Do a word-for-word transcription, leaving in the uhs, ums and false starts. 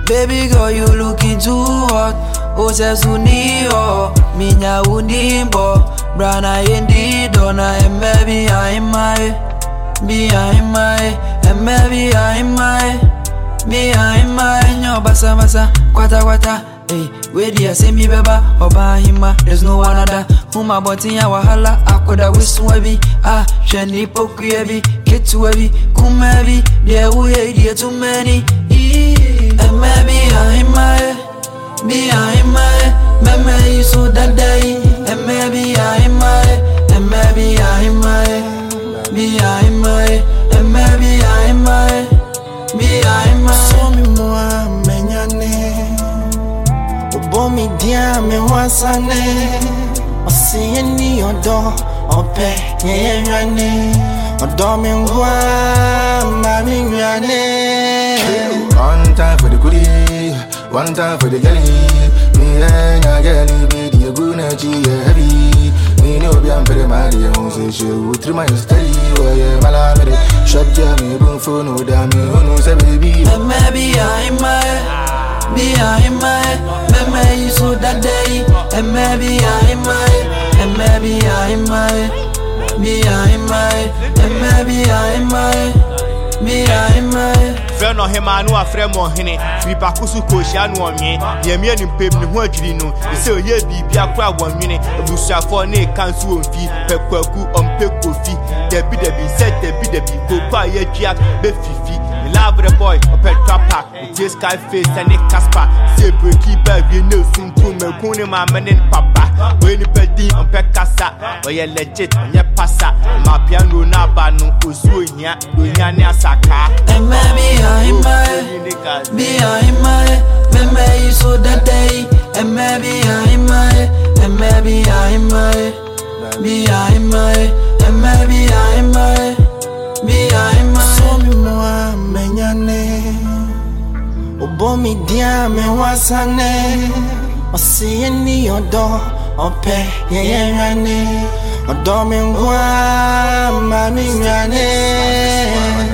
Baby girl, you looking too hot. Ose sunio, minya unimbo. Brana yendi dona, and maybe I'm my, behind my, and maybe I'm my, behind my. Nyo basa basa, kwata kwata. Hey, where do you see me, beba? Oba hima, there's no one other. Huma boti ya wahala, akoda wiswebi. Ah, sheni poku yebi, ketu yebi, kumebi. There uye, there too many. And maybe I'm my, behind my, maybe you so that day. And maybe I'm my, and maybe I'm my, behind my, and maybe I'm my, behind my. So me moa menyane, obo mi dia me wasane. Osi eni odo, ope ye rane, odo me ngwa mami rane. One time for the goodie, one time for the girlie. Me and your girlie be the good energy heavy. Me no be am for the Maria, who say she would through my study. Where you malamere, shut ya me boom for no damn me, who knows a baby. And maybe I'm my, behind my, maybe you so that day. And maybe I'm my, and maybe I'm my, behind my, and maybe I'm my. Behind my friend or him, I know a friend more henny. We pakusu koshan one me. The American paper, no one you know. They say, yeah, be a crowd one minute. A bush for ne council on fee, pekwaku on peko fee. There be the be said, there be the be go quiet jack, befifi. Love the boy, a pet trapper, just sky face and a casper. Say, keeper, you know, soon to me, Kuni, my man and papa. When you pet the on pekasa, or you're legit on your passa. My piano nabano, Usuya, Dunyania Saka. And maybe I'm my, behind my, maybe you so that day. And maybe I'm my, and maybe I'm my, behind my, and maybe I'm my, behind my. So me moa menyane, obo mi dia me wasane. Osi eni odo, ope ye rane, odo me ngwa mami rane.